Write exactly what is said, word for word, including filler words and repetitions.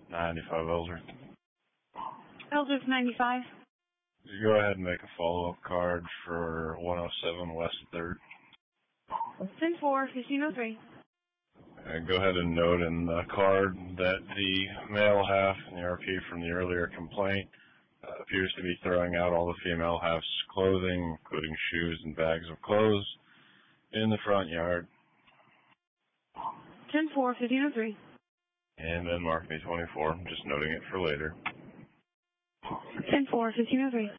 ninety-five Elder. Elder's ninety-five. Go ahead and make a follow-up card for one oh seven West third. ten four, fifteen oh three. And go ahead and note in the card that the male half in the R P from the earlier complaint uh, appears to be throwing out all the female half's clothing, including shoes and bags of clothes, in the front yard. ten four, fifteen oh three. And then mark me twenty-four, I'm just noting it for later. ten four, fifteen oh three.